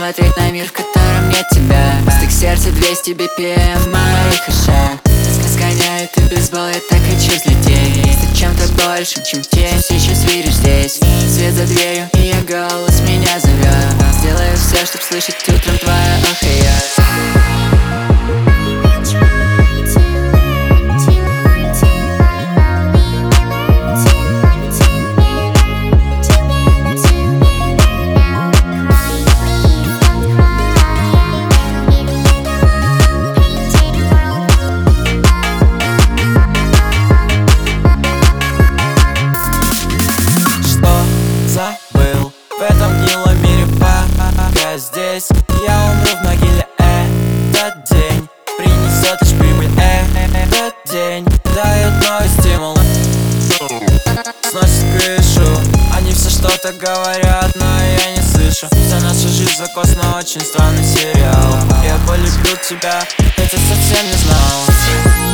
смотреть на мир, в котором нет тебя. Стык сердца 200 BPM в моих ушах. Тоска сгоняет и бейсбол, я так хочу взлететь. Стать чем-то большим, чем тень, сейчас видишь здесь. Свет за дверью, и я голос меня зовет. Сделаю все, чтоб слышать утром твое ох и я. Забыл в этом гнилом мире, пока здесь я умру в могиле. Этот день принесет лишь прибыль. Этот день дает новый стимул, сносит крышу. Они все что-то говорят, но я не слышу. Вся наша жизнь закос на очень странный сериал. Я полюблю тебя, хотя совсем не знал.